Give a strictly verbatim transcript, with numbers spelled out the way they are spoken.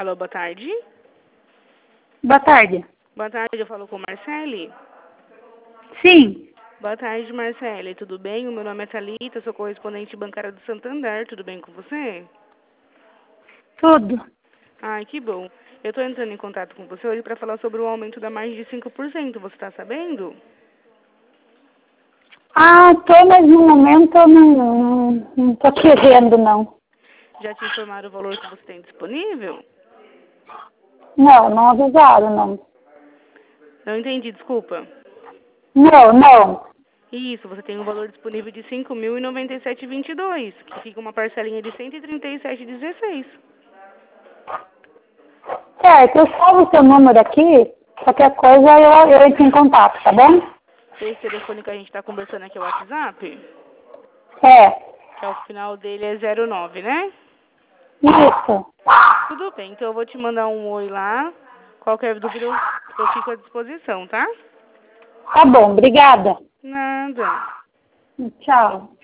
Alô, boa tarde. Boa tarde. Boa tarde, eu falo com Marcele. Sim. Boa tarde, Marcele. Tudo bem? O meu nome é Thalita, sou correspondente bancária do Santander. Tudo bem com você? Tudo. Ai, que bom. Eu estou entrando em contato com você hoje para falar sobre o aumento da margem de cinco por cento. Você está sabendo? Ah, tô, mas no momento eu não, não, não tô querendo, não. Já te informaram o valor que você tem disponível? Não, não avisaram, não. Não entendi, desculpa. Não, não. Isso, você tem um valor disponível de cinco mil e noventa e sete reais e vinte e dois centavos, que fica uma parcelinha de cento e trinta e sete reais e dezesseis centavos. Certo, eu salvo o seu número aqui. Qualquer coisa eu, eu entro em contato, tá bom? Esse telefone que a gente está conversando aqui é o WhatsApp? É. É o final dele é zero nove, né? Isso. Tudo bem, então eu vou te mandar um oi lá. Qualquer dúvida eu, eu fico à disposição, tá? Tá bom, obrigada. Nada. Tchau.